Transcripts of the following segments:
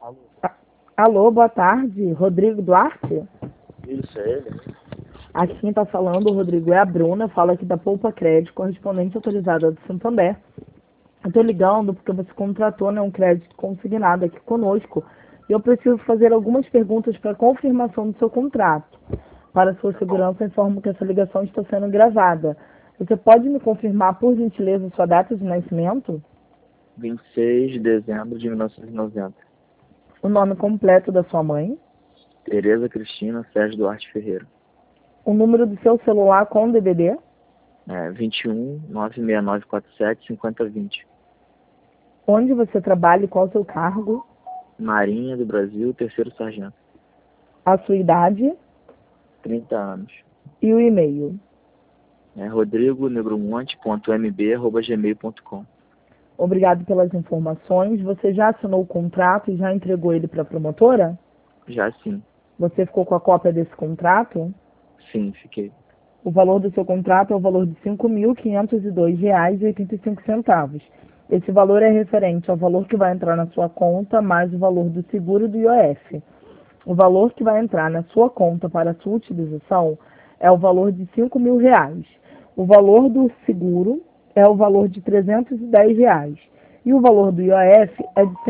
A- Alô, boa tarde. Rodrigo Duarte? Isso, é ele? Aqui quem está falando, Rodrigo, é a Bruna, fala aqui da Poupa Crédito, correspondente autorizada do Santander. Eu estou ligando porque você contratou, né, um crédito consignado aqui conosco e eu preciso fazer algumas perguntas para confirmação do seu contrato. Para sua segurança, informo que essa ligação está sendo gravada. Você pode me confirmar, por gentileza, sua data de nascimento? 26 de dezembro de 1990. O nome completo da sua mãe? Tereza Cristina Sérgio Duarte Ferreira. O número do seu celular com DDD? 21 96947 5020. Onde você trabalha e qual o seu cargo? Marinha do Brasil, terceiro sargento. A sua idade 30 anos. e o e-mail. rodrigonegromonte.mb@gmail.com. Obrigado pelas informações. Você já assinou o contrato e já entregou ele para a promotora? Já sim. Você ficou com a cópia desse contrato? Sim, fiquei. O valor do seu contrato é o valor de R$ 5.502,85. Esse valor é referente ao valor que vai entrar na sua conta, mais o valor do seguro do IOF. O valor que vai entrar na sua conta para a sua utilização é o valor de R$ 5.000. O valor do seguro é o valor de R$ 310. E o valor do IOF é de R$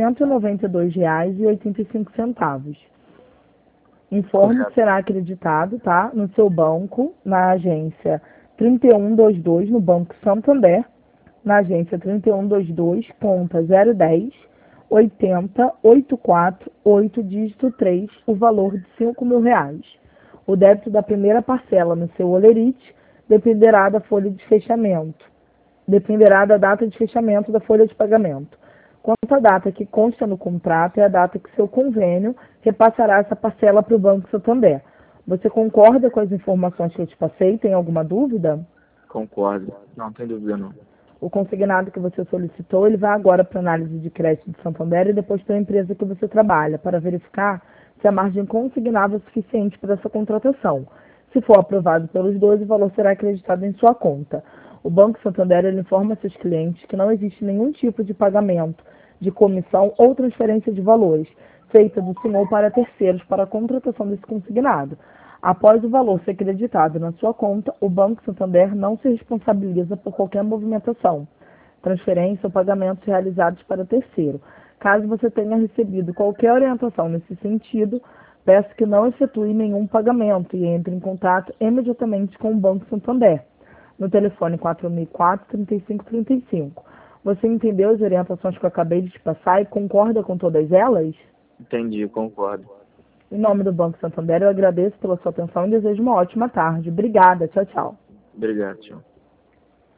192,85. Informe que Correto. será acreditado, tá, no seu banco, na agência 3122, no Banco Santander, na agência 3122, conta 010 80 848, dígito 3, o valor de R$ 5.000. O débito da primeira parcela no seu holerite dependerá da folha de fechamento. Dependerá da data de fechamento da folha de pagamento. Quanto à data que consta no contrato, é a data que seu convênio repassará essa parcela para o Banco Santander. Você concorda com as informações que eu te passei? Tem alguma dúvida? Concordo. Não tem dúvida não. O consignado que você solicitou, ele vai agora para a análise de crédito de Santander e depois para a empresa que você trabalha, para verificar se a margem consignável é suficiente para essa contratação. Se for aprovado pelos dois, o valor será acreditado em sua conta. O Banco Santander ele informa seus clientes que não existe nenhum tipo de pagamento, de comissão ou transferência de valores feita do senhor para terceiros para a contratação desse consignado. Após o valor ser creditado na sua conta, o Banco Santander não se responsabiliza por qualquer movimentação, transferência ou pagamentos realizados para terceiro. Caso você tenha recebido qualquer orientação nesse sentido, peço que não efetue nenhum pagamento e entre em contato imediatamente com o Banco Santander, no telefone 4004-3535. Você entendeu as orientações que eu acabei de te passar e concorda com todas elas? Entendi, concordo. Em nome do Banco Santander, eu agradeço pela sua atenção e desejo uma ótima tarde. Obrigada. Tchau, tchau. Obrigado, tio.